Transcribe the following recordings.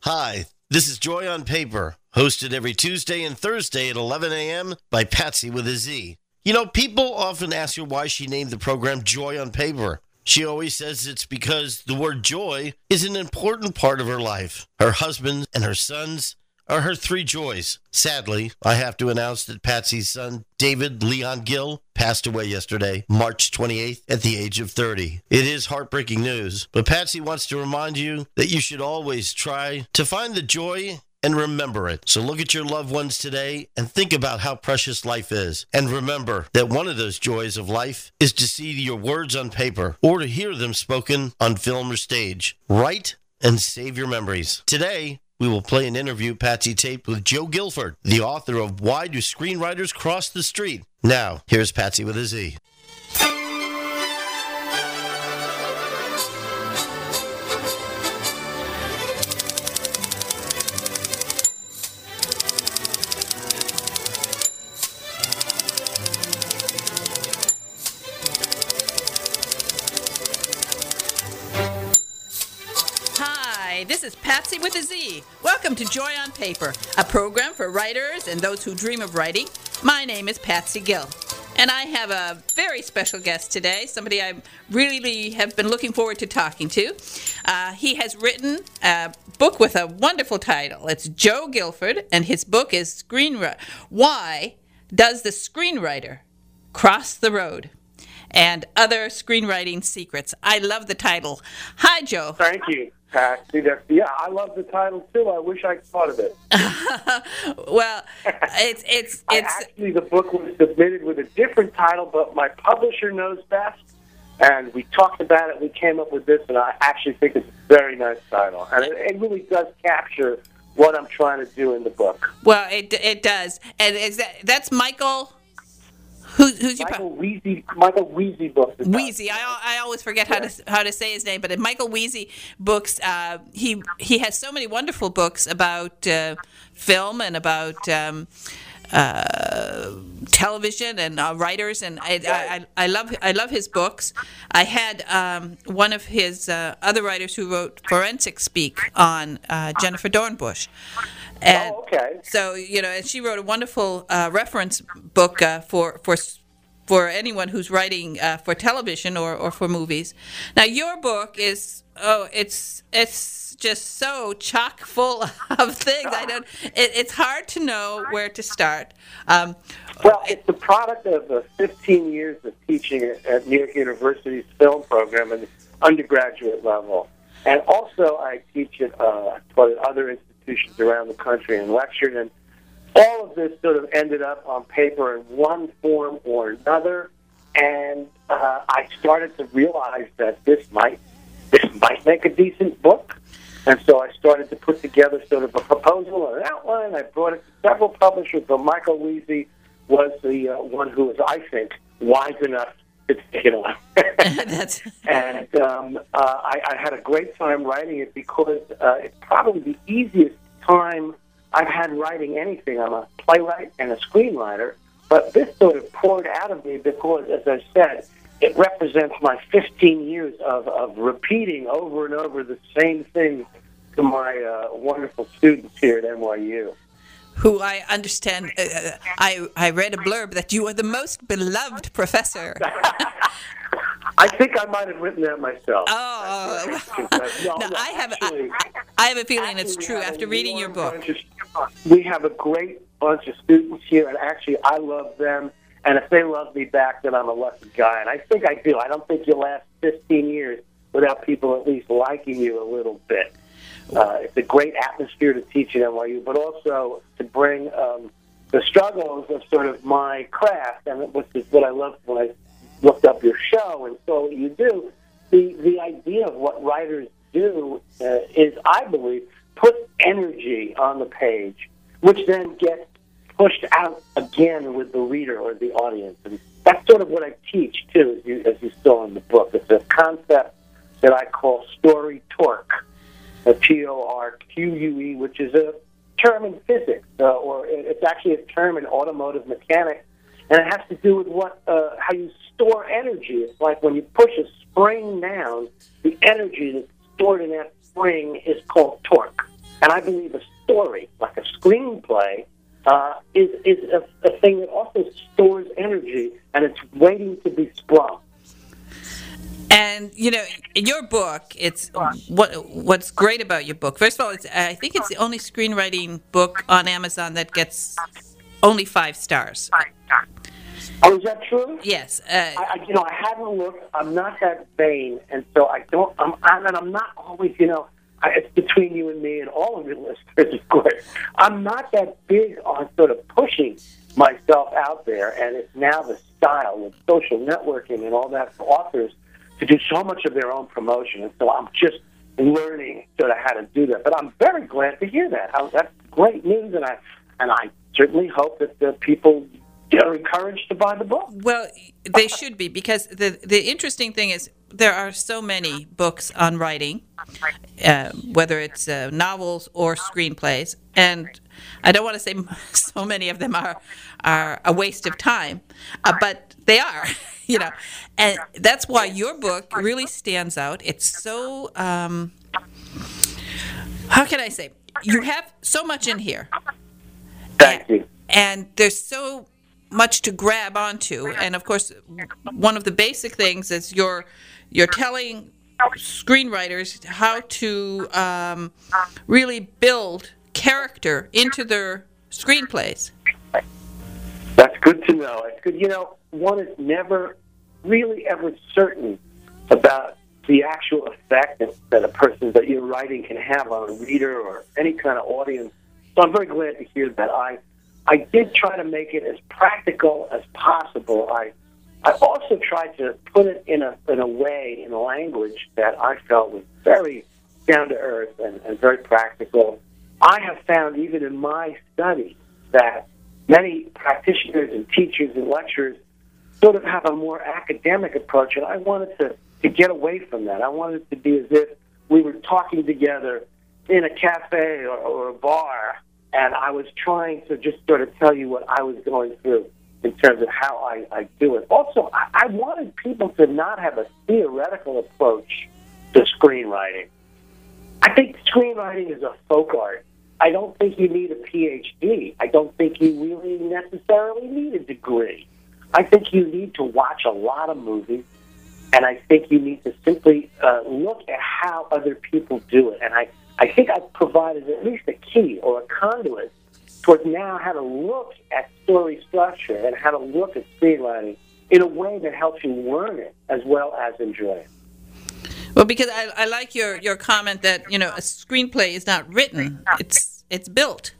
Hi, this is Joy on Paper, hosted every Tuesday and Thursday at 11 a.m. by Patsy with a Z. You know, people often ask her why she named the program Joy on Paper. She always says it's because the word joy is an important part of her life. Her husband and her sons are her three joys. Sadly, I have to announce that Patsy's son, David Leon Gill, passed away yesterday, March 28th, at the age of 30. It is heartbreaking news, but Patsy wants to remind you that you should always try to find the joy and remember it. So look at your loved ones today and think about how precious life is. And remember that one of those joys of life is to see your words on paper or to hear them spoken on film or stage. Write and save your memories. Today, we will play an interview Patsy taped with Joe Guilford, the author of Why Do Screenwriters Cross the Street? Now, here's Patsy with a Z. This is Patsy with a Z. Welcome to Joy on Paper, a program for writers and those who dream of writing. My name is Patsy Gill, and I have a very special guest today, somebody I really have been looking forward to talking to. He has written a book with a wonderful title. It's Joe Guilford, and his book is Why Does the Screenwriter Cross the Road? And Other Screenwriting Secrets. I love the title. Hi, Joe. Thank you, Patsy. I love the title too. I wish I'd thought of it. Well, it's actually, the book was submitted with a different title, but my publisher knows best, and we talked about it. We came up with this, and I actually think it's a very nice title, and it really does capture what I'm trying to do in the book. Well, it does, and that's Michael. Who's Michael Weezy? Michael Weezy books. Weezy. I always forget how to say his name, but in Michael Weezy books, he has so many wonderful books about film and about television and writers, and I love his books. I had one of his other writers who wrote Forensic Speak on Jennifer Dornbush. And okay. So, and she wrote a wonderful reference book for anyone who's writing for television or for movies. Now, your book is it's just so chock full of things. It's hard to know where to start. Well, it's the product of 15 years of teaching at New York University's film program at the undergraduate level, and also I teach at other institutions around the country and lectured, and all of this sort of ended up on paper in one form or another, and I started to realize that this might make a decent book, and so I started to put together sort of a proposal or an outline. I brought it to several publishers, but Michael Weezy was the one who was, I think, wise enough to take it on. And I had a great time writing it because it's probably the easiest time I've had writing anything. I'm a playwright and a screenwriter, but this sort of poured out of me because, as I said, it represents my 15 years of repeating over and over the same thing to my wonderful students here at NYU. Who I understand, I read a blurb that you are the most beloved professor. I think I might have written that myself. Oh, I have a feeling it's true after reading your book. We have a great bunch of students here, and actually I love them. And if they love me back, then I'm a lucky guy. And I think I do. I don't think you'll last 15 years without people at least liking you a little bit. It's a great atmosphere to teach at NYU, but also to bring the struggles of sort of my craft, and which is what I loved when I looked up your show and saw what you do. The idea of what writers do is, I believe, put energy on the page, which then gets pushed out again with the reader or the audience. And that's sort of what I teach, too, as you saw in the book. It's a concept that I call story torque, TORQUE, which is a term in physics, or it's actually a term in automotive mechanics, and it has to do with how you store energy. It's like when you push a spring down, the energy that's stored in that spring is called torque. And I believe a story, like a screenplay, is a thing that also stores energy, and it's waiting to be sprung. And in your book, it's what's great about your book. First of all, I think it's the only screenwriting book on Amazon that gets only 5 stars. Oh, is that true? Yes. I haven't looked. I'm not that vain, and so I don't. I'm not always. It's between you and me and all of your listeners, of course. I'm not that big on sort of pushing myself out there, and it's now the style with social networking and all that for authors to do so much of their own promotion, and so I'm just learning sort of how to do that. But I'm very glad to hear that. That's great news, and I certainly hope that the people are encouraged to buy the book. Well, they should be, because the interesting thing is there are so many books on writing, whether it's novels or screenplays, and I don't want to say so many of them are a waste of time, but they are, and that's why your book really stands out. It's so, how can I say, you have so much in here. Thank you. And there's so much to grab onto, and of course, one of the basic things is you're telling screenwriters how to really build character into their screenplays. That's good to know. It's good. One is never really ever certain about the actual effect that a person that you're writing can have on a reader or any kind of audience. So I'm very glad to hear that. I did try to make it as practical as possible. I also tried to put it in a way, in a language that I felt was very down to earth and very practical. I have found, even in my study, that many practitioners and teachers and lecturers sort of have a more academic approach, and I wanted to get away from that. I wanted it to be as if we were talking together in a cafe or a bar, and I was trying to just sort of tell you what I was going through in terms of how I do it. Also, I wanted people to not have a theoretical approach to screenwriting. I think screenwriting is a folk art. I don't think you need a PhD. I don't think you really necessarily need a degree. I think you need to watch a lot of movies, and I think you need to simply look at how other people do it. And I think I've provided at least a key or a conduit towards now how to look at story structure and how to look at screenwriting in a way that helps you learn it as well as enjoy it. Well, because I like your comment that, a screenplay is not written, it's built.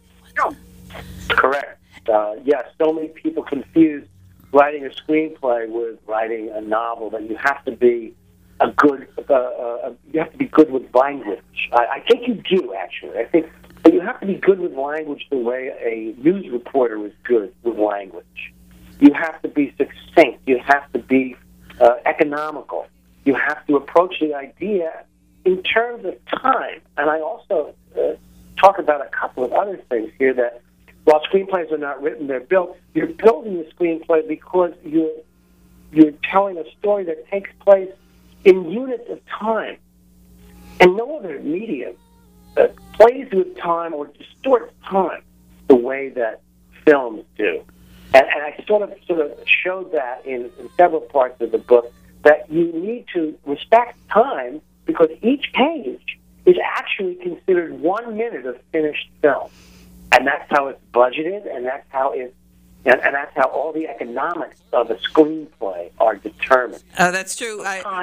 Correct. Yes, so many people confuse writing a screenplay with writing a novel, that you have to be you have to be good with language. I think you do, actually. But you have to be good with language the way a news reporter is good with language. You have to be succinct. You have to be economical. You have to approach the idea in terms of time. And I also talk about a couple of other things here, that while screenplays are not written, they're built. You're building the screenplay because you're telling a story that takes place in units of time. And no other medium plays with time or distorts time the way that films do. And I sort of showed that in several parts of the book, that you need to respect time because each page is actually considered 1 minute of finished film. And that's how it's budgeted, and that's how that's how all the economics of a screenplay are determined. Oh, that's true.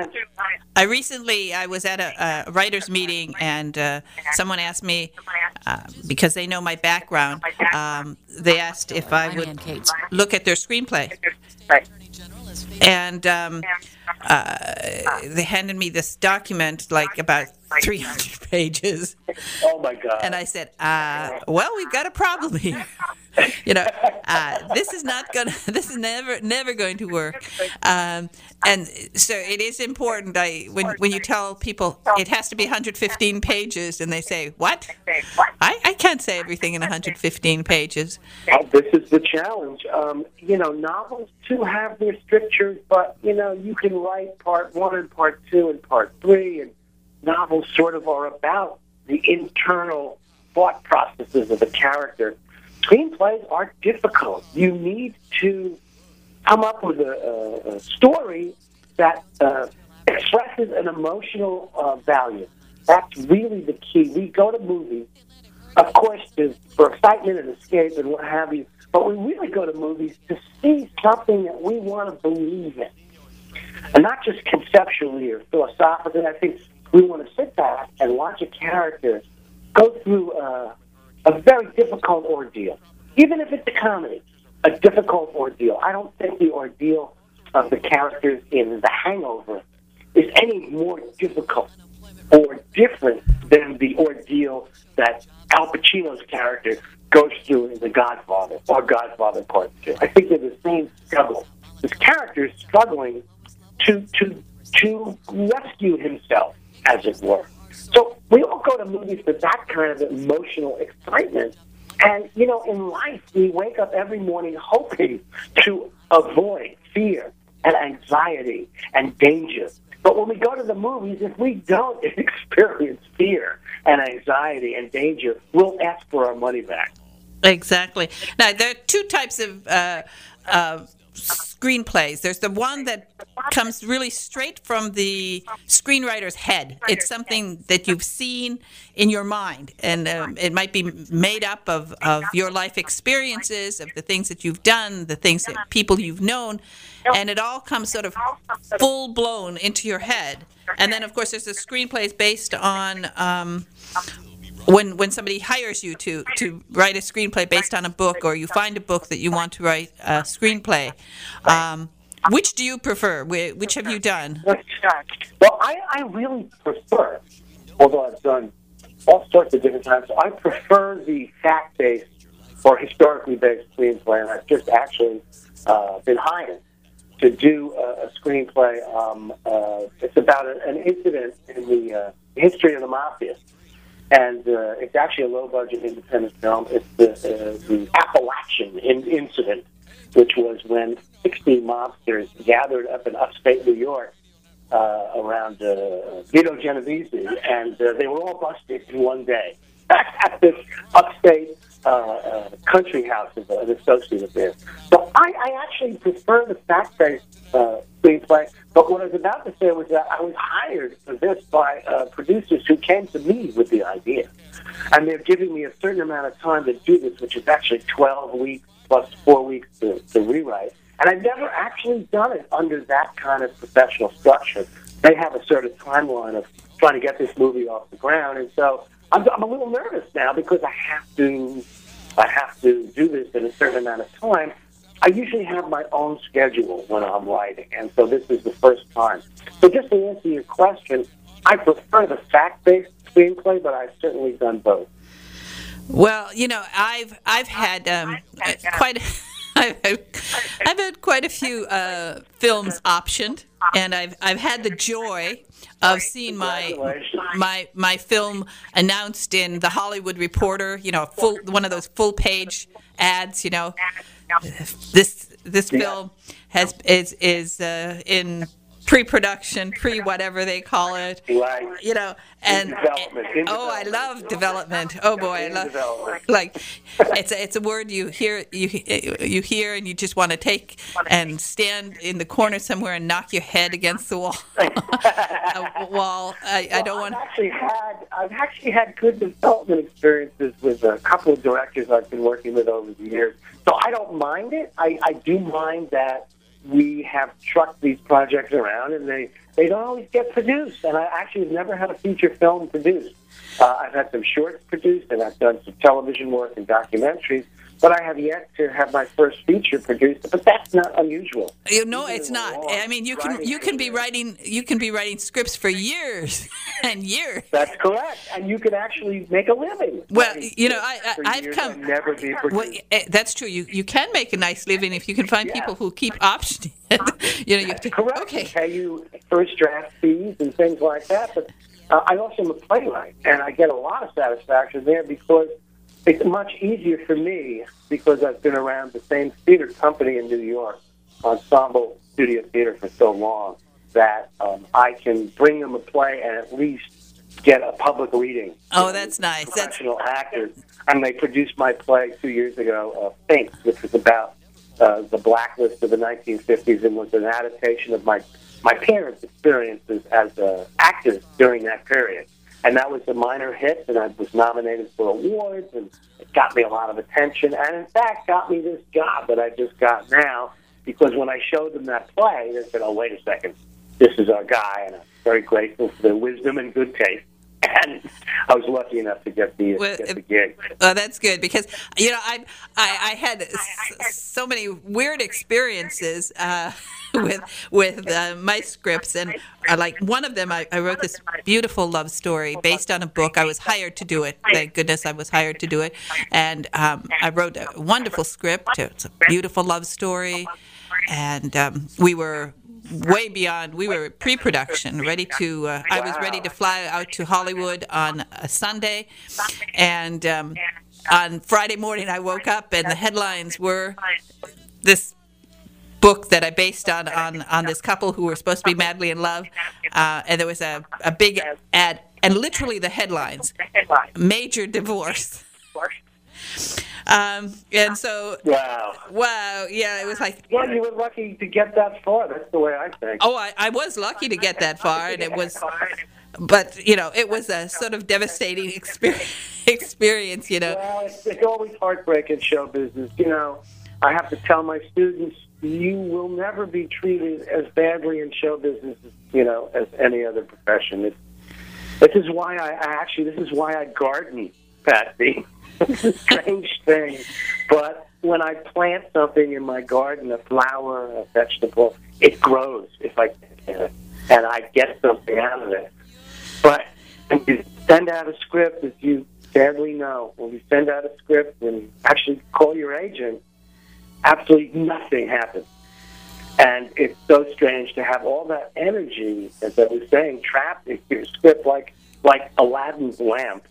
I recently was at a writers' meeting, and someone asked me, because they know my background, they asked if I would look at their screenplay. And they handed me this document, like about 300 pages. Oh my God! And I said, "Well, we've got a problem here. This is not gonna. This is never going to work." And so it is important. When you tell people it has to be 115 pages, and they say, "What? I can't say everything in 115 pages." Well, this is the challenge. Novels too have their strictures, but you can write part 1 and part 2 and part 3, and novels sort of are about the internal thought processes of the character. Screenplays are difficult. You need to come up with a story that expresses an emotional value. That's really the key. We go to movies, of course, for excitement and escape and what have you, but we really go to movies to see something that we want to believe in. And not just conceptually or philosophically. I think we want to sit back and watch a character go through a very difficult ordeal. Even if it's a comedy, a difficult ordeal. I don't think the ordeal of the characters in The Hangover is any more difficult or different than the ordeal that Al Pacino's character goes through in The Godfather or Godfather Part 2. I think they're the same struggle. This character is struggling to rescue himself, as it were. So we all go to movies for that kind of emotional excitement. And, you know, in life, we wake up every morning hoping to avoid fear and anxiety and danger. But when we go to the movies, if we don't experience fear and anxiety and danger, we'll ask for our money back. Exactly. Now, there are two types of screenplays. There's the one that comes really straight from the screenwriter's head. It's something that you've seen in your mind, and it might be made up of your life experiences, of the things that you've done, the things that people you've known, and it all comes sort of full-blown into your head. And then, of course, there's the screenplays based on when somebody hires you to write a screenplay based on a book, or you find a book that you want to write a screenplay. Which do you prefer? Which have you done? Well, I really prefer, although I've done all sorts of different times, I prefer the fact-based or historically-based screenplay, and I've just actually been hired to do a screenplay. It's about an incident in the history of the mafia. And it's actually a low-budget independent film. It's the Appalachian incident, which was when 60 mobsters gathered up in upstate New York around Vito Genovese, and they were all busted in one day at this upstate country house of an associate of theirs. So I actually prefer the fact-based screenplay. But what I was about to say was that I was hired for this by producers who came to me with the idea. And they're giving me a certain amount of time to do this, which is actually 12 weeks plus 4 weeks to rewrite. And I've never actually done it under that kind of professional structure. They have a sort of timeline of trying to get this movie off the ground. And so I'm a little nervous now because I have to do this in a certain amount of time. I usually have my own schedule when I'm writing, and so this is the first time. So just to answer your question, I prefer the fact-based screenplay, but I've certainly done both. Well, you know, I've had quite I've had quite a few films optioned, and I've had the joy of seeing my film announced in the Hollywood Reporter. You know, one of those full-page ads. You know. This film is in pre-production, pre-whatever they call it. Right. You know, and development. I love development. Oh boy, I love like it's a word you hear and you just want to take and stand in the corner somewhere and knock your head against the wall. I don't want. I've actually had good development experiences with a couple of directors I've been working with over the years. So I don't mind it. I do mind that we have trucked these projects around and they don't always get produced. And I actually have never had a feature film produced. I've had some shorts produced and I've done some television work and documentaries, but I have yet to have my first feature produced. But that's not unusual. You know, it's not. I mean, you can be writing scripts for years and years. That's correct, and you can actually make a living. Well, you know, I've come. And never be produced. Well, that's true. You can make a nice living if you can find people who keep optioning it. You know, you have to. Correct. Okay. They pay you first draft fees and things like that. But I also am a playwright, and I get a lot of satisfaction there because it's much easier for me because I've been around the same theater company in New York, Ensemble Studio Theater, for so long that I can bring them a play and at least get a public reading. Oh, that's nice. Professional actors. And they produced my play 2 years ago, Finks, which was about the blacklist of the 1950s and was an adaptation of my parents' experiences as actors during that period. And that was a minor hit, and I was nominated for awards, and it got me a lot of attention, and in fact got me this job that I just got now, because when I showed them that play, they said, oh, wait a second, this is our guy, and I'm very grateful for their wisdom and good taste. And I was lucky enough to get the gig. Oh, that's good, because I had so many weird experiences with my scripts, and like one of them, I wrote this beautiful love story based on a book. I was hired to do it. Thank goodness I was hired to do it, and I wrote a wonderful script. It's a beautiful love story, and we were way beyond. We were pre-production, ready to. I was ready to fly out to Hollywood on a Sunday, and on Friday morning I woke up and the headlines were this book that I based on this couple who were supposed to be madly in love, and there was a big ad, and literally the headlines: major divorce. And so, wow, yeah, it was like. Well, you were lucky to get that far. That's the way I think. Oh, I was lucky to get that far, and it was, but it was a sort of devastating experience. Well, it's always heartbreak in show business. I have to tell my students, you will never be treated as badly in show business, as any other profession. This is why I garden, Patsy. It's a strange thing, but when I plant something in my garden, a flower, a vegetable, it grows if I can, and I get something out of it. But when you send out a script, as you sadly know, when you send out a script and actually call your agent, absolutely nothing happens. And it's so strange to have all that energy, as I was saying, trapped in your script like Aladdin's lamp.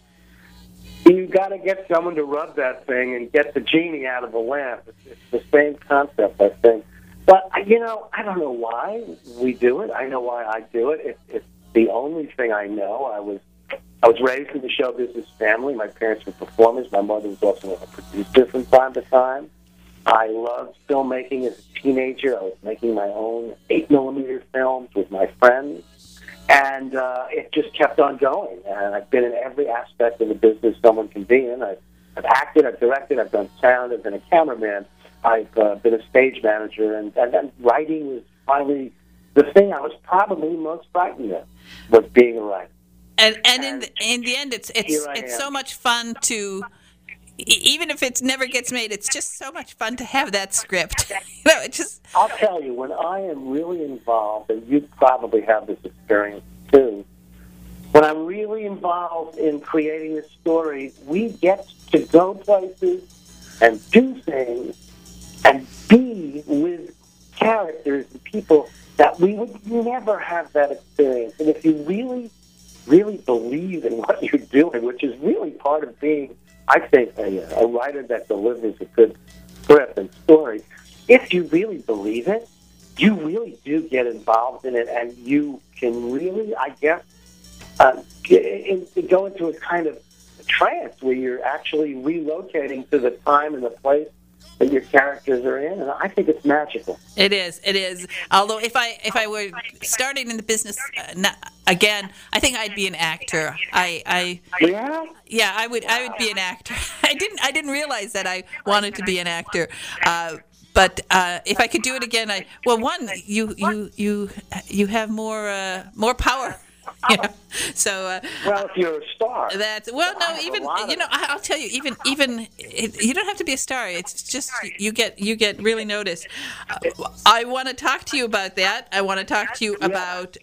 You got to get someone to rub that thing and get the genie out of the lamp. It's the same concept, I think. But, I don't know why we do it. I know why I do it. It's the only thing I know. I was raised in the show business family. My parents were performers. My mother was also a producer from time to time. I loved filmmaking as a teenager. I was making my own 8mm films with my friends. And it just kept on going. And I've been in every aspect of the business someone can be in. I've acted, I've directed, I've done sound, I've been a cameraman, I've been a stage manager, and then writing was finally the thing I was probably most frightened of, was being a writer. And in the end, it's so much fun to, even if it never gets made, it's just so much fun to have that script. I'll tell you, when I am really involved, and you probably have this experience too, when I'm really involved in creating a story, we get to go places and do things and be with characters and people that we would never have that experience. And if you really, really believe in what you're doing, which is really part of being, I think, a writer that delivers a good script and story, if you really believe it, you really do get involved in it, and you can really, I guess, go into a kind of trance where you're actually relocating to the time and the place that your characters are in, and I think it's magical. It is. Although if I were starting in the business again, I think I'd be an actor. I would be an actor. I didn't realize that I wanted to be an actor. But if I could do it again, you have more power. So well, if you're a star, I'll tell you, even you don't have to be a star. It's just you get really noticed. I want to talk to you about that. I want to talk to you about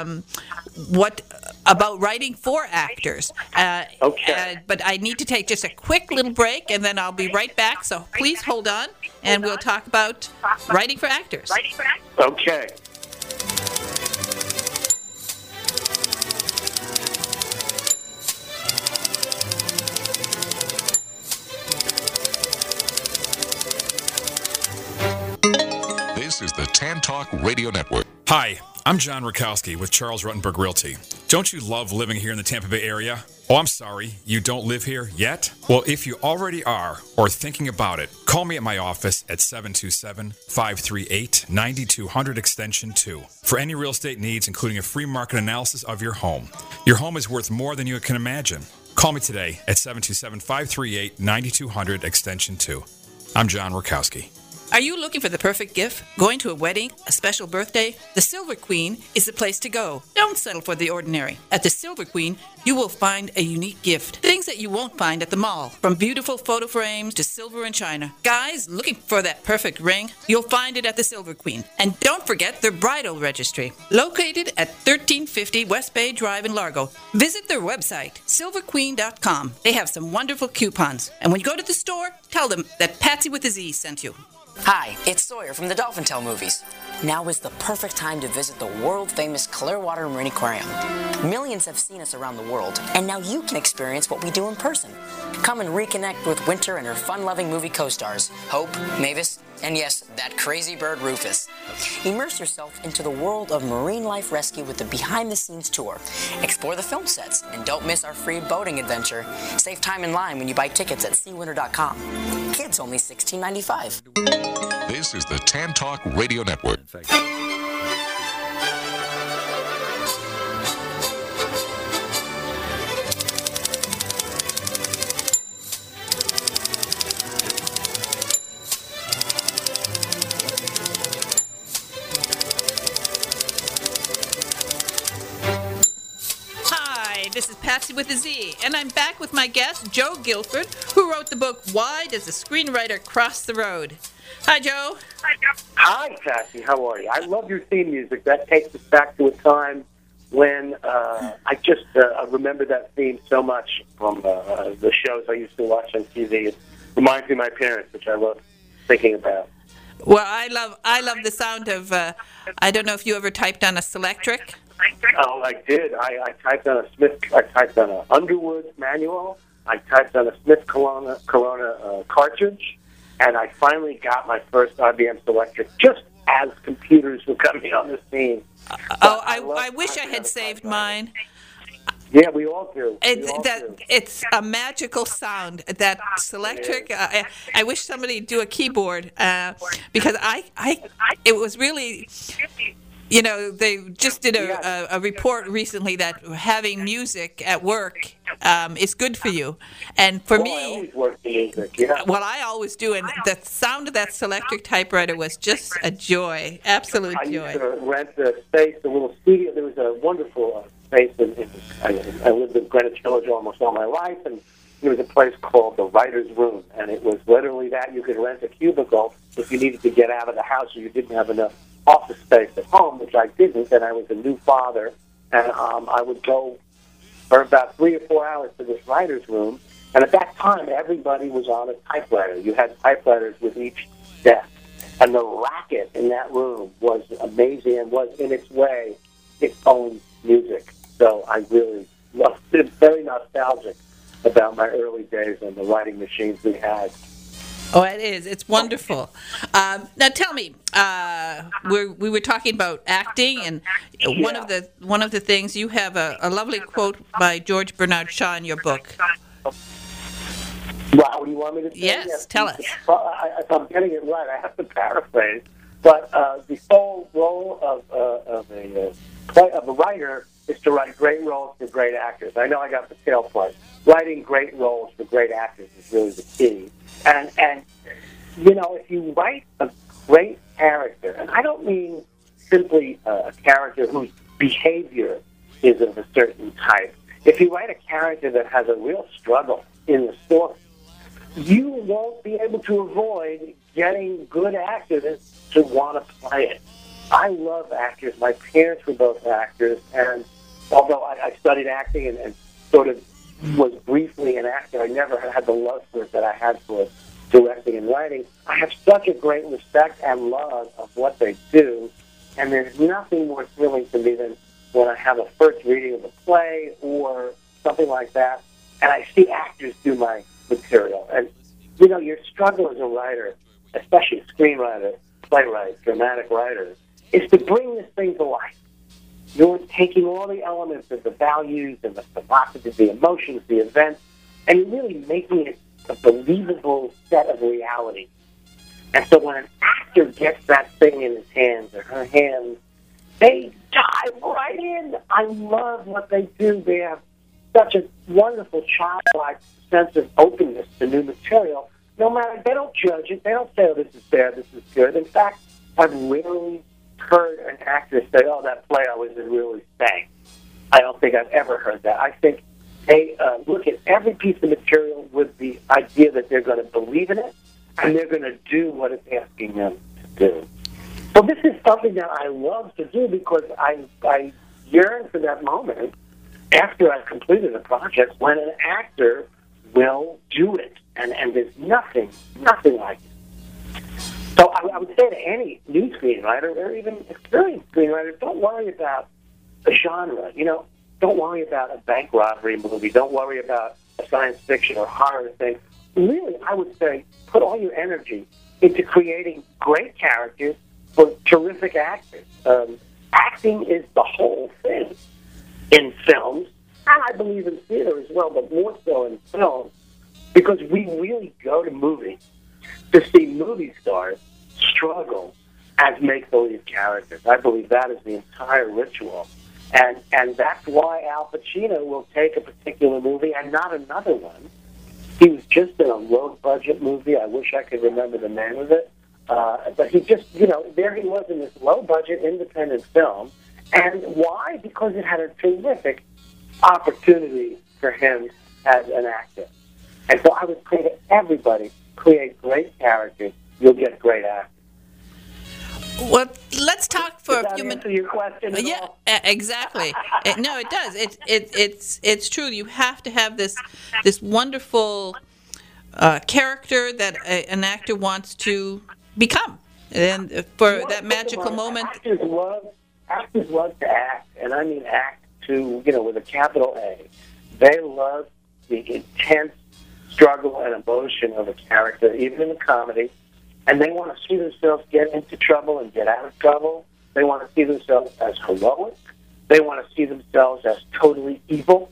about writing for actors. Okay. But I need to take just a quick little break, and then I'll be right back. So please hold on, and we'll talk about writing for actors. Okay. This is the Tan Talk Radio Network. Hi, I'm John Rakowski with Charles Ruttenberg Realty. Don't you love living here in the Tampa Bay area? Oh, I'm sorry, you don't live here yet? Well, if you already are or thinking about it, call me at my office at 727-538-9200 extension 2 for any real estate needs, including a free market analysis of your home. Your home is worth more than you can imagine. Call me today at 727-538-9200 extension 2. I'm John Rakowski. Are you looking for the perfect gift? Going to a wedding? A special birthday? The Silver Queen is the place to go. Don't settle for the ordinary. At the Silver Queen, you will find a unique gift. Things that you won't find at the mall. From beautiful photo frames to silver and china. Guys looking for that perfect ring? You'll find it at the Silver Queen. And don't forget their bridal registry. Located at 1350 West Bay Drive in Largo. Visit their website, silverqueen.com. They have some wonderful coupons. And when you go to the store, tell them that Patsy with a Z sent you. Hi, it's Sawyer from the Dolphin Tale movies. Now is the perfect time to visit the world-famous Clearwater Marine Aquarium. Millions have seen us around the world, and now you can experience what we do in person. Come and reconnect with Winter and her fun-loving movie co-stars, Hope, Mavis, and yes, that crazy bird Rufus. Immerse yourself into the world of marine life rescue with the behind-the-scenes tour. Explore the film sets, and don't miss our free boating adventure. Save time in line when you buy tickets at seawinter.com. Kids only $16.95. This is the Tan Talk Radio Network. This is Patsy with a Z, and I'm back with my guest, Joe Guilford, who wrote the book, Why Does a Screenwriter Cross the Road? Hi, Joe. Hi, Patsy. How are you? I love your theme music. That takes us back to a time when I just remember that theme so much from the shows I used to watch on TV. It reminds me of my parents, which I love thinking about. Well, I love the sound of, I don't know if you ever typed on a Selectric. Oh, I did. I typed on a Smith. I typed on an Underwood manual. I typed on a Smith Corona cartridge, and I finally got my first IBM Selectric just as computers were coming on the scene. I wish I had saved mine. Yeah, we all do. It's a magical sound, that Selectric. I wish somebody'd do a keyboard because it was really. You know, they just did a report recently that having music at work is good for you. And for me, I always work the music, yeah. Well, I always do. And the sound of that Selectric typewriter was just a joy, absolute joy. I used to rent a space, a little studio. There was a wonderful space. I lived in Greenwich Village almost all my life, and there was a place called the Writer's Room. And it was literally that. You could rent a cubicle if you needed to get out of the house or you didn't have enough office space at home, which I didn't, and I was a new father, and I would go for about 3 or 4 hours to this writer's room, and at that time, everybody was on a typewriter. You had typewriters with each desk, and the racket in that room was amazing and was, in its way, its own music. So I really loved it. Very nostalgic about my early days and the writing machines we had. Oh, it is. It's wonderful. Now, tell me, we were talking about acting, and one of the things, you have a lovely quote by George Bernard Shaw in your book. Wow, do you want me to say? Yes, tell us. If I'm getting it right, I have to paraphrase. But the sole role of a writer is to write great roles for great actors. I know I got the tailplay. Writing great roles for great actors is really the key. And you know, if you write a great character, and I don't mean simply a character whose behavior is of a certain type. If you write a character that has a real struggle in the story, you won't be able to avoid getting good actors to want to play it. I love actors. My parents were both actors, and although I studied acting and sort of was briefly an actor, I never had the love for it that I had for directing and writing. I have such a great respect and love of what they do, and there's nothing more thrilling to me than when I have a first reading of a play or something like that, and I see actors do my material. And, you know, your struggle as a writer, especially a screenwriter, playwright, dramatic writer, is to bring this thing to life. You're taking all the elements of the values and the philosophy, the emotions, the events, and you're really making it a believable set of reality. And so when an actor gets that thing in his hands or her hands, they dive right in. I love what they do. They have such a wonderful childlike sense of openness to new material. No matter, they don't judge it. They don't say, oh, this is bad, this is good. In fact, I've rarely heard an actor say, oh, that play I was in really stank. I don't think I've ever heard that. I think they look at every piece of material with the idea that they're going to believe in it and they're going to do what it's asking them to do. So this is something that I love to do because I yearn for that moment after I've completed a project when an actor will do it. And there's nothing like it. So I would say to any new screenwriter or even experienced screenwriter, don't worry about the genre. Don't worry about a bank robbery movie. Don't worry about a science fiction or horror thing. Really, I would say put all your energy into creating great characters for terrific actors. Acting is the whole thing in films, and I believe in theater as well, but more so in film, because we really go to movies to see movie stars struggle as make-believe characters. I believe that is the entire ritual. And that's why Al Pacino will take a particular movie and not another one. He was just in a low-budget movie. I wish I could remember the name of it. But he just, there he was in this low-budget independent film. And why? Because it had a terrific opportunity for him as an actor. And so I would say to everybody, create great characters, you'll get great actors. Well, let's talk for Does a few minutes. Answer your question at Yeah, all? exactly. No, it does. It's true. You have to have this wonderful character that an actor wants to become, and for that magical moment. Actors love to act, and I mean act to with a capital A. They love the intense struggle and emotion of a character, even in a comedy. And they want to see themselves get into trouble and get out of trouble. They want to see themselves as heroic. They want to see themselves as totally evil.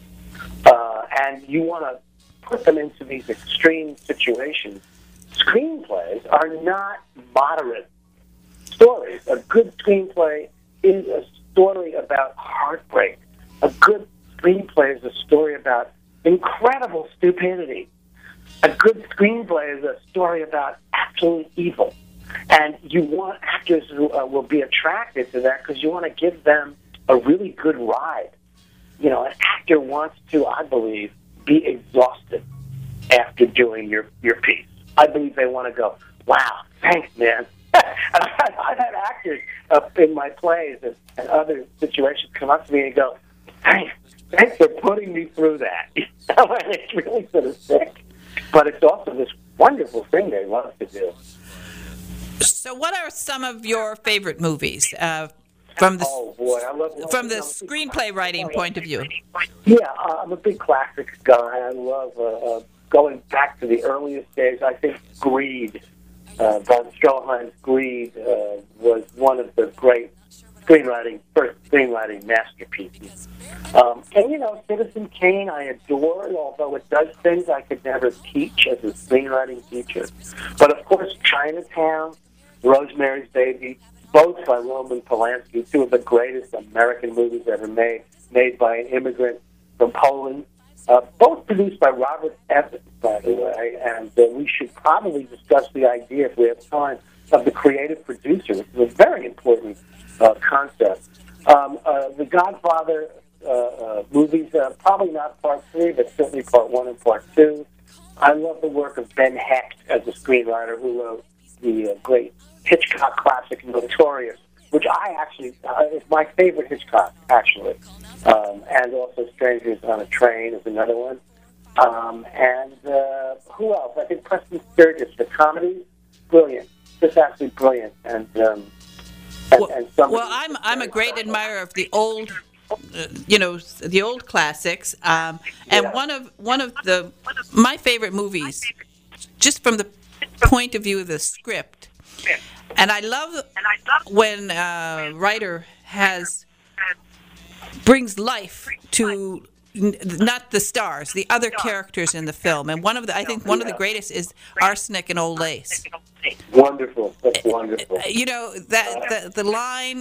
And you want to put them into these extreme situations. Screenplays are not moderate stories. A good screenplay is a story about heartbreak. A good screenplay is a story about incredible stupidity. A good screenplay is a story about absolute evil. And you want actors who will be attracted to that because you want to give them a really good ride. An actor wants to, I believe, be exhausted after doing your piece. I believe they want to go, wow, thanks, man. And I've had actors in my plays and other situations come up to me and go, thanks for putting me through that. And it's really sort of sick. But it's also this wonderful thing they love to do. So, what are some of your favorite movies from the screenplay writing point of view? Yeah, I'm a big classics guy. I love going back to the earliest days. I think Greed, von Stroheim's Greed, was one of the great first screenwriting masterpieces. And Citizen Kane I adore, although it does things I could never teach as a screenwriting teacher. But of course, Chinatown, Rosemary's Baby, both by Roman Polanski, two of the greatest American movies ever made by an immigrant from Poland. Both produced by Robert Evans, by the way, and we should probably discuss the idea, if we have time, of the creative producer, which is a very important concept. The Godfather movies, probably not part 3, but certainly part 1 and part 2. I love the work of Ben Hecht as a screenwriter who wrote the great Hitchcock classic Notorious, which I actually, is my favorite Hitchcock, actually. And also Strangers on a Train is another one. And who else? I think Preston Sturges, the comedy, brilliant. Just absolutely brilliant. And I'm a great admirer of the old, the old classics. And one of my favorite movies, just from the point of view of the script. And I love when a writer has brings life to not the stars, the other characters in the film. And I think one of the greatest is Arsenic and Old Lace. Wonderful. That's wonderful. That the line,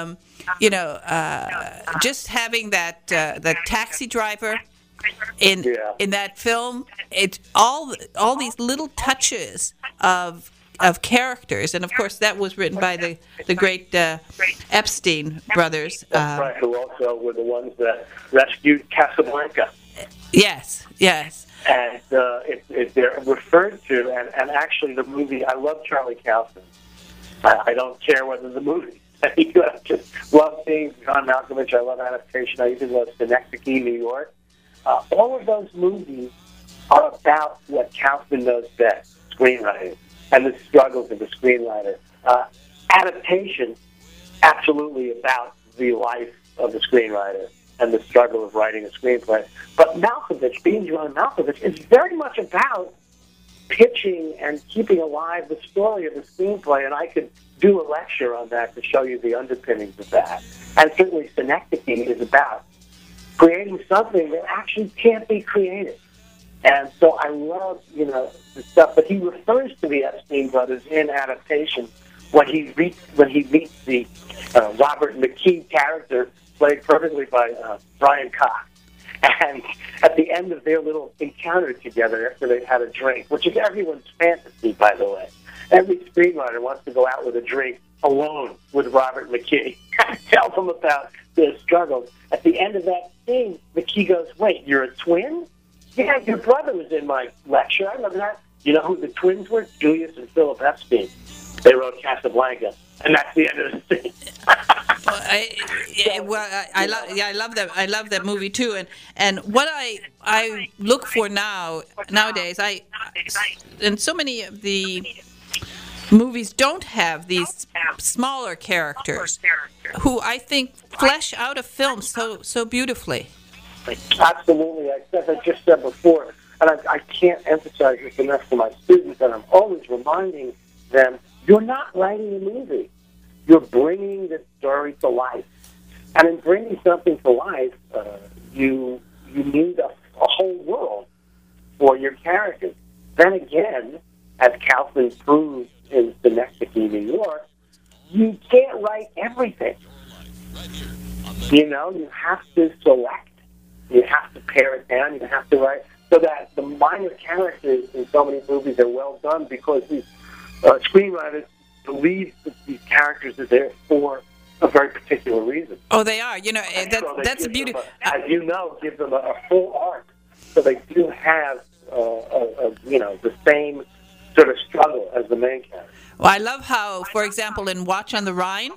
just having that the taxi driver in that film, it's all these little touches of characters, and of course that was written by the great Epstein brothers. That's right, who also were the ones that rescued Casablanca. Yes. And they're referred to, and actually the movie, I love Charlie Kaufman. I don't care whether the movie, I just love seeing John Malkovich, I love adaptation, I even love Synecdoche, New York. All of those movies are about what Kaufman knows best, screenwriting, and the struggles of the screenwriter. Adaptation, absolutely about the life of the screenwriter and the struggle of writing a screenplay. But Malkovich, being John Malkovich, is very much about pitching and keeping alive the story of the screenplay, and I could do a lecture on that to show you the underpinnings of that. And certainly Synecdoche is about creating something that actually can't be created. And so I love, the stuff, but he refers to the Epstein brothers in adaptation when he meets the Robert McKee character, played perfectly by Brian Cox. And at the end of their little encounter together after they've had a drink, which is everyone's fantasy, by the way. Every screenwriter wants to go out with a drink alone with Robert McKee and tell them about their struggles. At the end of that scene, McKee goes, "Wait, you're a twin?" "Yeah, your brother was in my lecture. I remember that." You know who the twins were? Julius and Philip Epstein. They wrote Casablanca, and that's the end of the scene. I love that. I love that movie too. And what I look for nowadays, and so many of the movies don't have these smaller characters who I think flesh out a film so beautifully. Absolutely. As I just said before, and I can't emphasize this enough to my students, and I'm always reminding them, you're not writing a movie. You're bringing the story to life. And in bringing something to life, you need a whole world for your characters. Then again, as Kaufman proves in Synecdoche, New York, you can't write everything. You have to select. You have to pare it down. You have to write so that the minor characters in so many movies are well done because these screenwriters believe that these characters are there for a very particular reason. Oh, they are. That's a beauty. As you know, give them a full arc, so they do have the same sort of struggle as the main character. Well, I love how, for example, in Watch on the Rhine,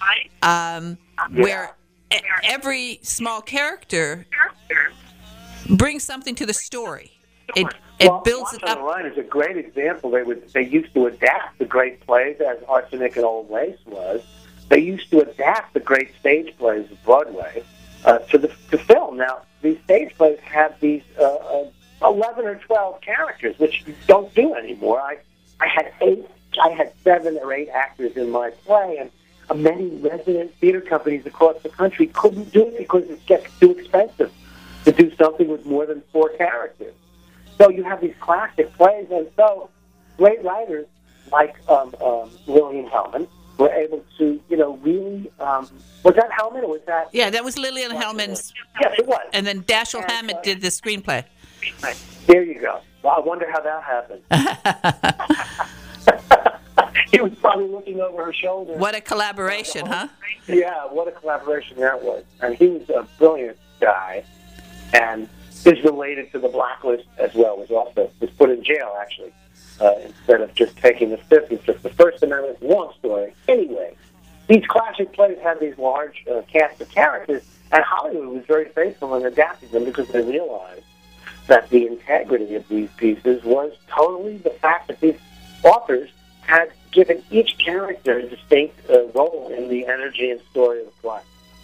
where every small character brings something to the story. It builds it up. Watch on the Rhine is a great example. They used to adapt the great plays, as Arsenic and Old Lace was. They used to adapt the great stage plays of Broadway to film. Now, these stage plays have these 11 or 12 characters, which you don't do anymore. I had 7 or 8 actors in my play, and many resident theater companies across the country couldn't do it because it gets too expensive to do something with more than 4 characters. So you have these classic plays, and so great writers like Lillian Hellman were able to, really... was that Hellman or was that... Yeah, that was Lillian Hellman's... Yes, it was. And then Dashiell Hammett did the screenplay. There you go. Well, I wonder how that happened. He was probably looking over her shoulder. What a collaboration, huh? Yeah, what a collaboration that was. And he was a brilliant guy, and is related to the Blacklist as well. Was put in jail, actually, instead of just taking the Fifth. He took the First Amendment. Long story. Anyway, these classic plays have these large cast of characters, and Hollywood was very faithful in adapting them because they realized that the integrity of these pieces was totally the fact that these authors had given each character a distinct role in the energy and story of the play.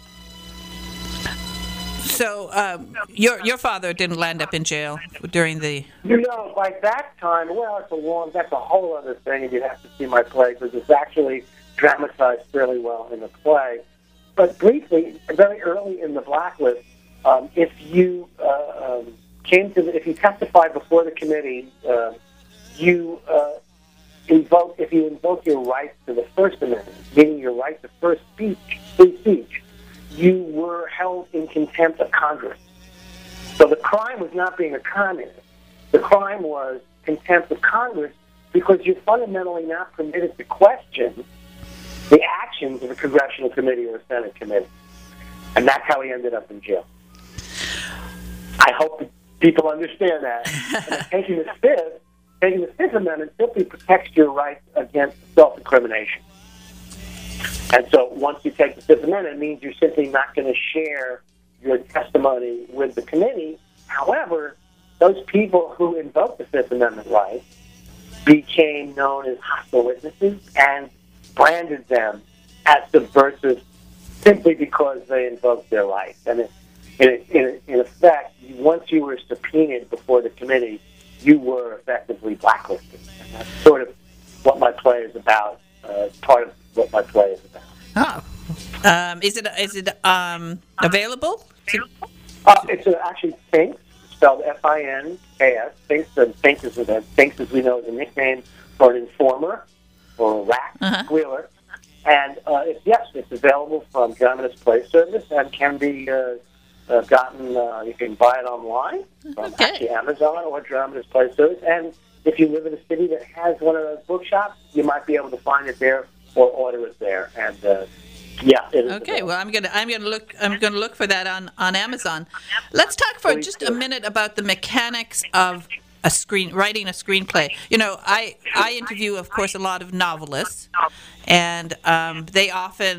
So your father didn't land up in jail during the... By that time, that's a whole other thing, and you'd have to see my play, because it's actually dramatized fairly well in the play. but briefly, very early in the blacklist, if you if you testified before the committee, if you invoke your rights to the First Amendment, meaning your right to free speech, you were held in contempt of Congress. So the crime was not being a communist. The crime was contempt of Congress because you're fundamentally not permitted to question the actions of a congressional committee or a Senate committee. And that's how he ended up in jail. I hope that people understand that. And taking the Fifth Amendment simply protects your rights against self-incrimination. And so once you take the Fifth Amendment, it means you're simply not going to share your testimony with the committee. However, those people who invoked the Fifth Amendment right became known as hostile witnesses and branded them as subversive simply because they invoked their rights. And in effect, once you were subpoenaed before the committee, you were effectively blacklisted. And that's sort of what my play is about, part of what my play is about. Oh. Is it available? It's actually Finks, spelled F-I-N-K-S. Finks, and Finks, as we know, is a nickname for an informer or a rat, squealer. And it's available from Dramatis Play Service and can be gotten. You can buy it online from actually Amazon or Dramatis Play Service. And if you live in a city that has one of those bookshops, you might be able to find it there or order it there. And it is. Okay, well, I'm gonna look for that on Amazon. Let's talk for just a minute about the mechanics of writing a screenplay. You know, I interview, of course, a lot of novelists, and they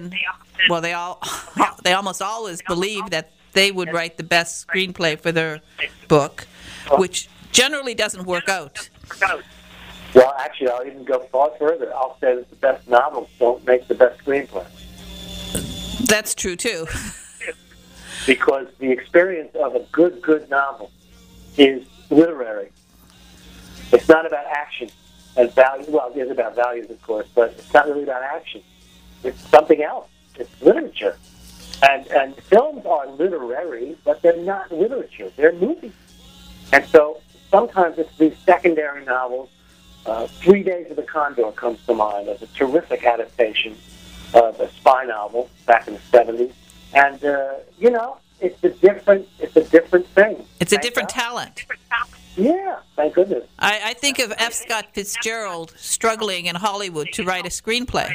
almost always believe that they would write the best screenplay for their book, which generally doesn't work out. Well, actually, I'll even go far further. I'll say that the best novels don't make the best screenplay. That's true, too. Because the experience of a good novel is literary. It's not about action and value. Well, it is about values, of course, but it's not really about action. It's something else. It's literature. And films are literary, but they're not literature. They're movies. And so sometimes it's these secondary novels. 3 Days of the Condor comes to mind as a terrific adaptation of a spy novel back in the 70s. And, it's a different thing. It's a different talent. Yeah, thank goodness. I think of F. Scott Fitzgerald struggling in Hollywood to write a screenplay.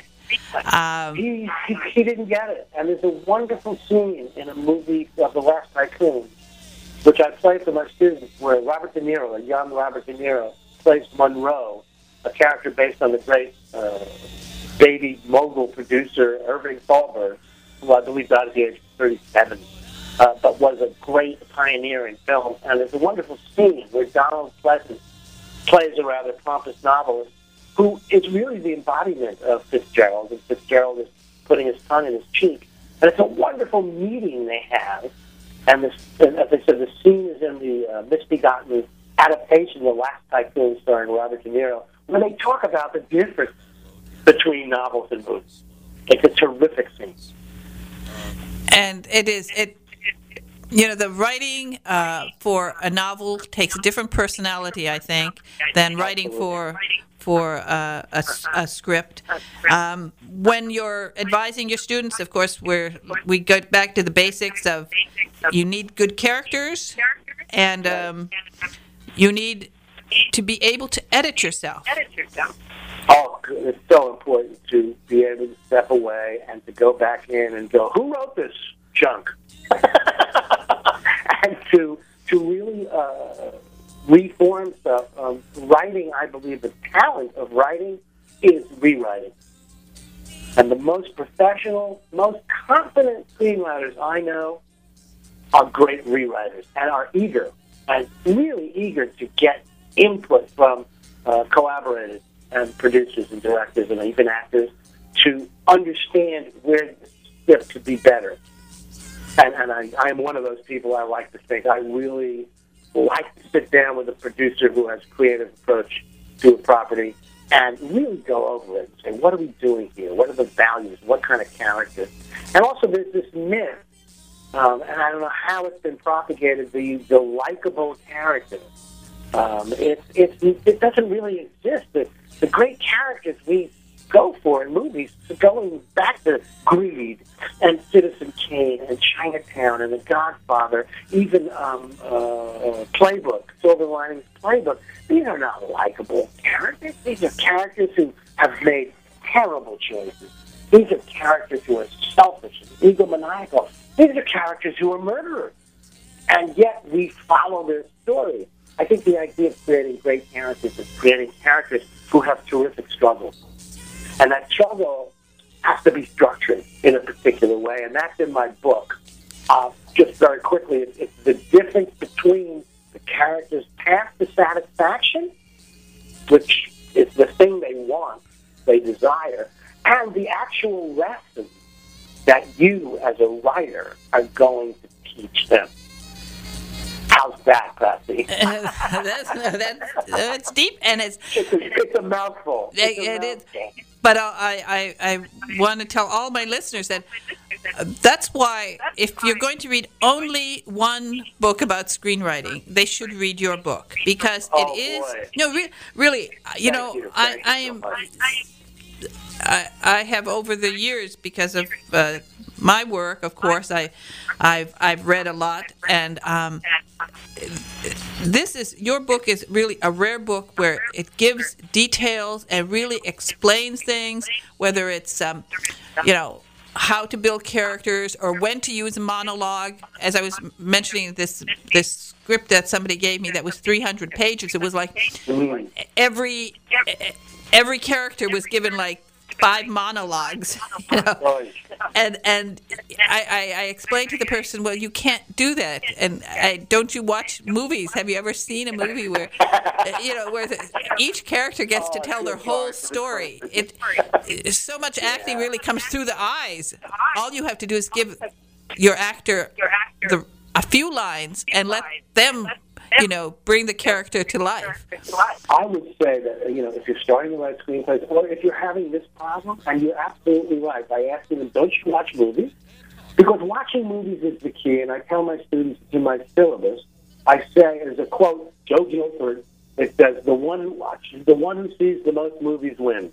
He didn't get it. And there's a wonderful scene in a movie of The Last Tycoon, which I play for my students, where Robert De Niro, a young Robert De Niro, plays Monroe, a character based on the great baby mogul producer Irving Thalberg, who I believe died at the age of 37, but was a great pioneer in film. And there's a wonderful scene where Donald Pleasance plays a rather pompous novelist who is really the embodiment of Fitzgerald, and Fitzgerald is putting his tongue in his cheek. And it's a wonderful meeting they have. And as I said, the scene is in the misbegotten adaptation of The Last Tycoon starring Robert De Niro, when they talk about the difference between novels and movies. It's a terrific scene. And it is, the writing for a novel takes a different personality, I think, than writing for a script. When you're advising your students, of course, we go back to the basics of you need good characters, and you need to be able to edit yourself. Oh, it's so important to be able to step away and to go back in and go, who wrote this junk? And to really reform stuff. Writing, I believe the talent of writing is rewriting. And the most professional, most confident screenwriters I know are great rewriters and are eager, and really eager to get input from collaborators and producers and directors and even actors to understand where the script could be better. And I am one of those people. I like to think. I really like to sit down with a producer who has a creative approach to a property and really go over it and say, what are we doing here? What are the values? What kind of characters? And also there's this myth, and I don't know how it's been propagated, the likable character. It doesn't really exist. The great characters we go for in movies, going back to Greed and Citizen Kane and Chinatown and The Godfather, even Playbook, Silver Linings Playbook, these are not likable characters. These are characters who have made terrible choices. These are characters who are selfish and egomaniacal. These are characters who are murderers. And yet we follow their stories. I think the idea of creating great characters is creating characters who have terrific struggles. And that struggle has to be structured in a particular way, and that's in my book. Just very quickly, it's the difference between the character's path to satisfaction, which is the thing they want, they desire, and the actual lessons that you, as a writer, are going to teach them. How's that, Patsy? That's deep, and it's a mouthful. It is. But I want to tell all my listeners that that's why if you're going to read only one book about screenwriting, they should read your book, because it is really. You know, I have over the years, because of my work, of course, I've read a lot, and your book is really a rare book where it gives details and really explains things, whether it's how to build characters or when to use a monologue. As I was mentioning, this script that somebody gave me that was 300 pages, it was like every character was given like 5 monologues, and I explained to the person, well, you can't do that. And don't you watch movies? Have you ever seen a movie where each character gets to tell their whole story? So much acting really comes through the eyes. All you have to do is give your actor a few lines and let them bring the character to life. I would say that, if you're starting to write screenplays, or if you're having this problem, and you're absolutely right, by asking them, don't you watch movies? Because watching movies is the key, and I tell my students in my syllabus, I say, there's a quote, Joe Guilford, it says, the one who sees the most movies wins.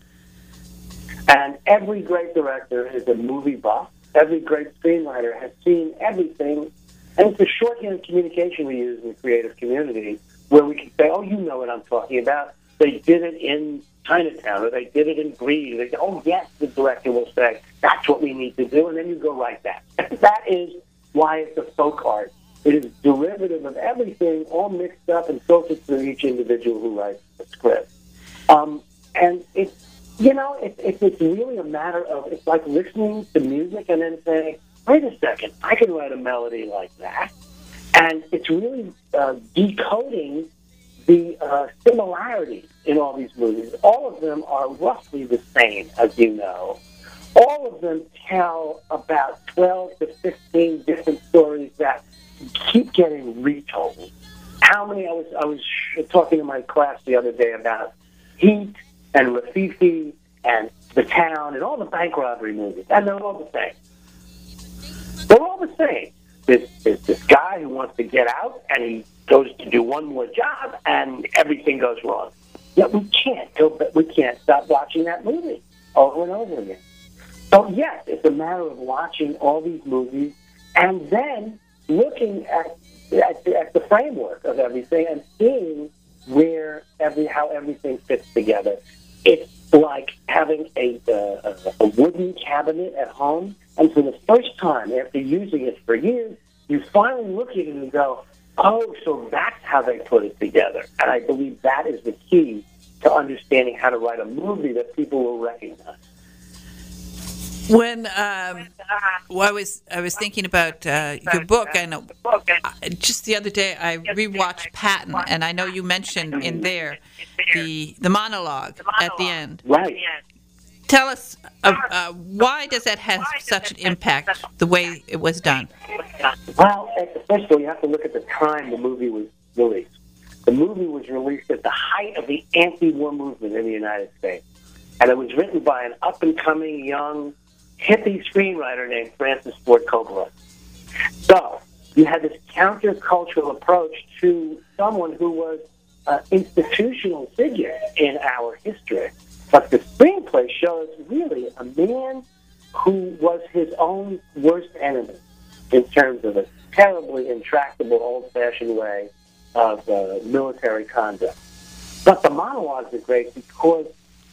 And every great director is a movie buff. Every great screenwriter has seen everything. And it's a shorthand communication we use in the creative community, where we can say, oh, you know what I'm talking about. They did it in Chinatown, or they did it in Greed. They say, oh, yes, the director will say, that's what we need to do, and then you go write that. That is why it's a folk art. It is derivative of everything, all mixed up and filtered through each individual who writes the script. And it's really a matter of, it's like listening to music and then saying, wait a second, I can write a melody like that. And it's really decoding the similarities in all these movies. All of them are roughly the same, as you know. All of them tell about 12 to 15 different stories that keep getting retold. How many? I was talking to my class the other day about Heat and Rafifi and The Town and all the bank robbery movies, and they're all the same. They're all the same. There's this guy who wants to get out, and he goes to do one more job, and everything goes wrong. Yet we can't stop watching that movie over and over again. So yes, it's a matter of watching all these movies and then looking at the framework of everything and seeing how everything fits together. It's like having a wooden cabinet at home, and for the first time, after using it for years, you finally look at it and go, oh, so that's how they put it together. And I believe that is the key to understanding how to write a movie that people will recognize. When I was thinking about your book, and just the other day I rewatched Patton, and I know you mentioned in there the monologue at the end. Right. Tell us, why does that have such an impact, the way it was done? Well, first of all, you have to look at the time the movie was released. The movie was released at the height of the anti-war movement in the United States. And it was written by an up-and-coming, young, hippie screenwriter named Francis Ford Coppola. So, you had this countercultural approach to someone who was an institutional figure in our history. But the screenplay shows really a man who was his own worst enemy in terms of a terribly intractable, old-fashioned way of military conduct. But the monologues are great because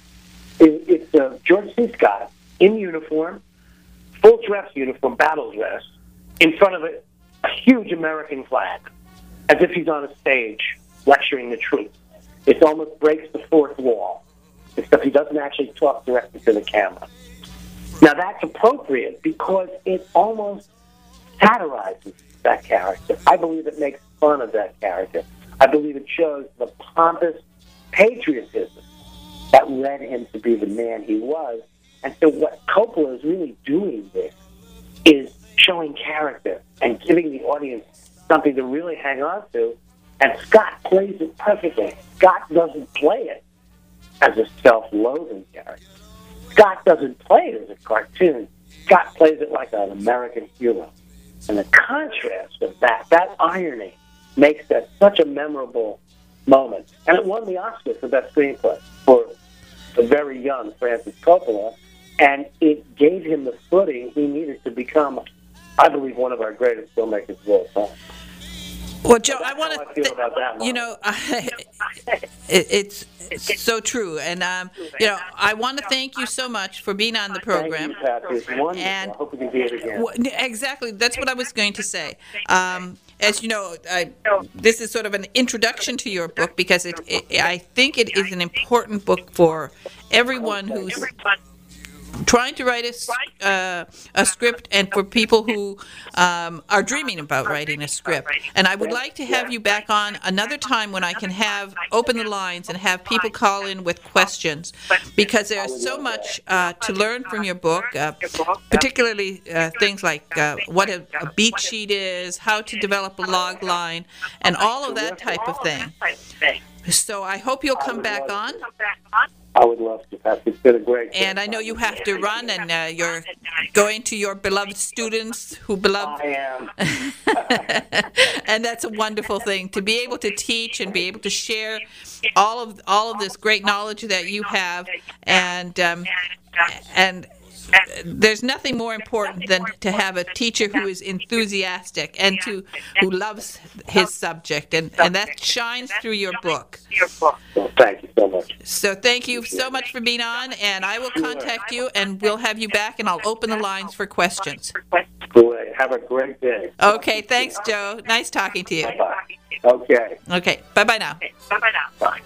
it's George C. Scott in uniform, full dress uniform, battle dress, in front of a huge American flag, as if he's on a stage lecturing the troops. It almost breaks the fourth wall, except he doesn't actually talk directly to the camera. Now, that's appropriate because it almost satirizes that character. I believe it makes fun of that character. I believe it shows the pompous patriotism that led him to be the man he was. And so what Coppola is really doing this is showing character and giving the audience something to really hang on to. And Scott plays it perfectly. Scott doesn't play it as a self-loathing character. Scott doesn't play it as a cartoon. Scott plays it like an American hero. And the contrast of that irony, makes that such a memorable moment. And it won the Oscar for Best Screenplay for the very young Francis Coppola. And it gave him the footing he needed to become, I believe, one of our greatest filmmakers of all time. Well, Joe, I want I feel about that moment. It's so true. And, I want to thank you so much for being on the program. Thank you, Patsy. It's wonderful. And I hope we can do it again. Exactly. That's what I was going to say. As you know, this is sort of an introduction to your book because I think it is an important book for everyone who's trying to write a script and for people who are dreaming about writing a script. And I would like to have you back on another time when I can open the lines and have people call in with questions, because there's so much to learn from your book, particularly things like what a beat sheet is, how to develop a log line, and all of that type of thing. So I hope you'll come back on. I would love to, Patsy. It's been a great day. And I know you have to run, and you're going to your beloved students who beloved. I am. And that's a wonderful thing, to be able to teach and be able to share all of this great knowledge that you have, and there's nothing more important than to have a teacher who is enthusiastic and who loves his subject, and that shines through your book. Well, thank you so much. So thank you so much for being on, and I will contact you, and we'll have you back, and I'll open the lines for questions. Great. Have a great day. Okay, thanks, Joe. Nice talking to you. Bye. Okay. Okay, bye-bye now. Bye.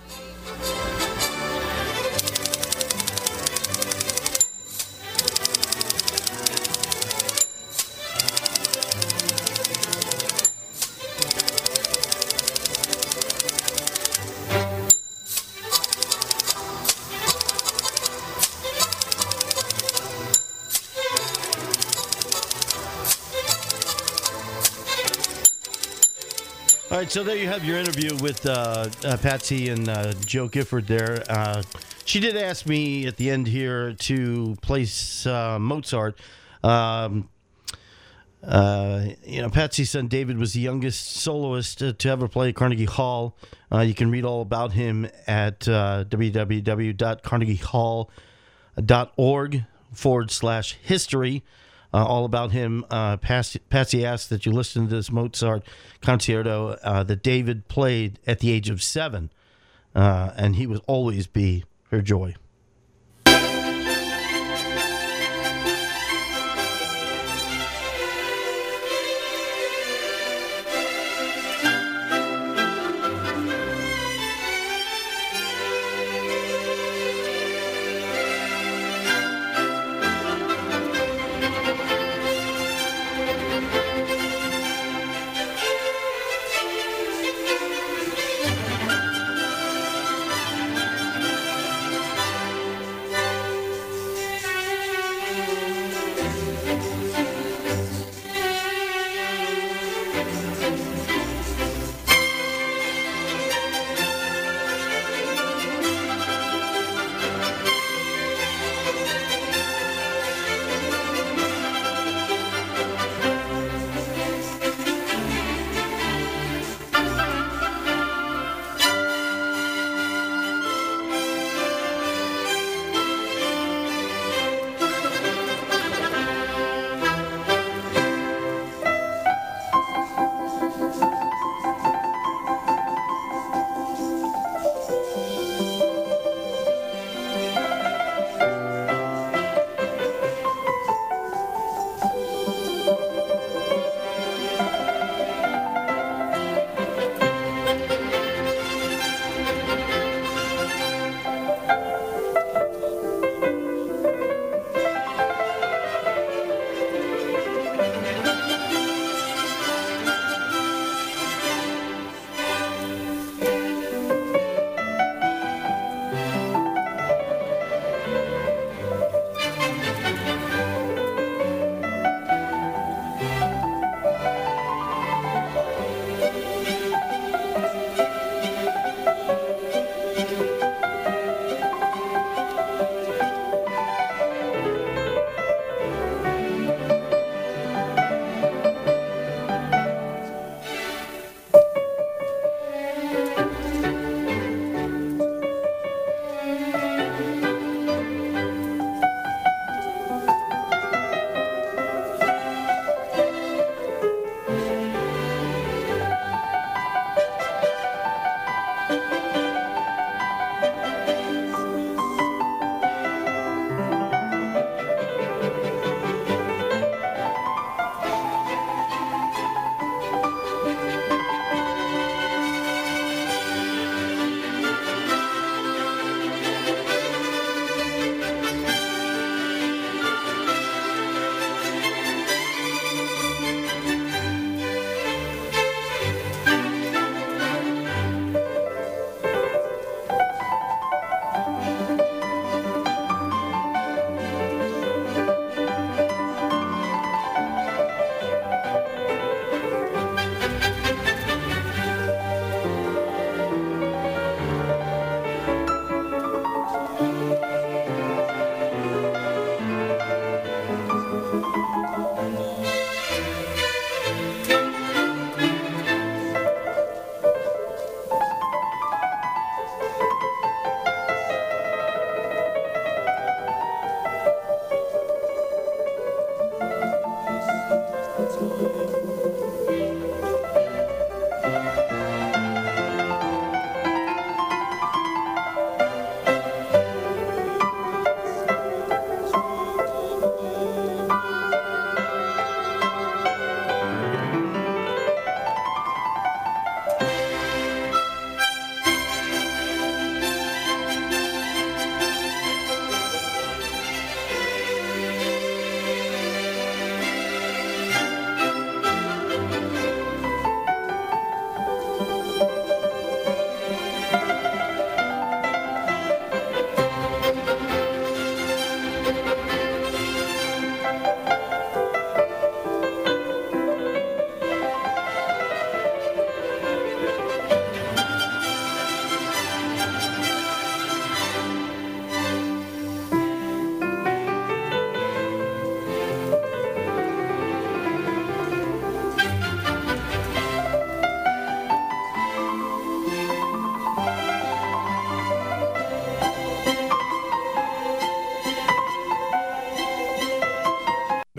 All right, so there you have your interview with Patsy and Joe Gifford there. She did ask me at the end here to place Mozart. Patsy's son David was the youngest soloist to ever play at Carnegie Hall. You can read all about him at www.carnegieHall.org/history. All about him. Patsy asked that you listen to this Mozart concerto that David played at the age of 7, and he will always be her joy.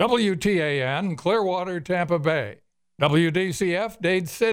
WTAN, Clearwater, Tampa Bay. WDCF, Dade City.